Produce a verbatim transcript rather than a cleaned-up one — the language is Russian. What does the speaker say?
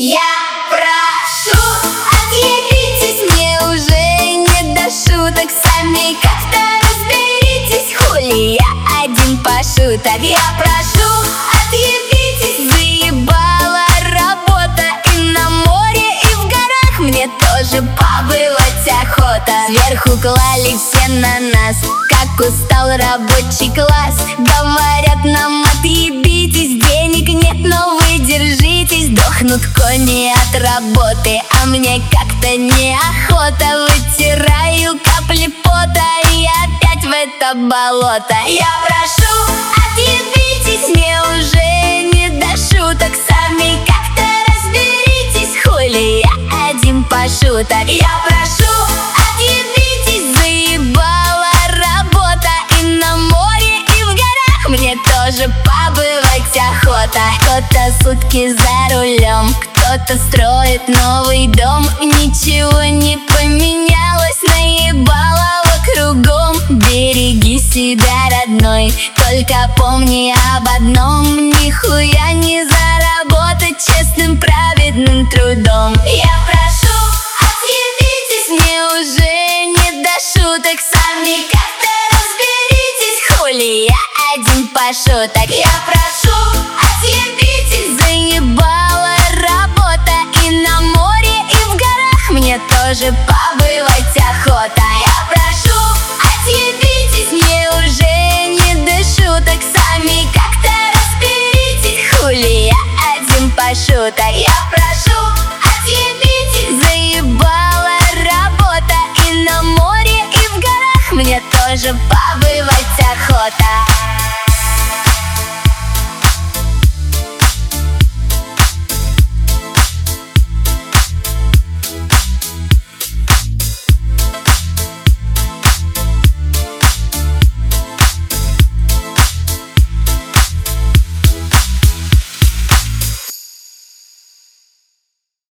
Я прошу, отъебитесь, мне уже не до шуток. Сами как-то разберитесь, хули я один пашу. Так я прошу, отъебитесь, заебала работа. И на море, и в горах мне тоже побывать охота. Сверху клали все на нас, как устал рабочий класс. Говорят нам, отъебитесь, денег нет, но вы держитесь. Дохнут кони от работы, а мне как-то неохота. Вытираю капли пота и опять в это болото. Я прошу, отъебитесь, мне уже не до шуток. Сами как-то разберитесь, хули я один пашу. Так я прошу, отъебитесь, заебала работа. И на море, и в горах мне тоже побывать охота. Кто-то сутки за рулем, кто-то строит новый дом. Ничего не поменялось, наебало кругом. Береги себя, родной, только помни об одном: нихуя не заработать честным праведным трудом. Я прошу, отъебитесь, мне уже не до шуток. Сами как-то разберитесь, хули я один пашу. Так я прошу, отъебитесь, заебала работа. И на море, и в горах мне тоже побывать охота. Я прошу, отъебитесь, мне уже не до шуток. Сами как-то разберитесь, хули я один пашу. Так я прошу,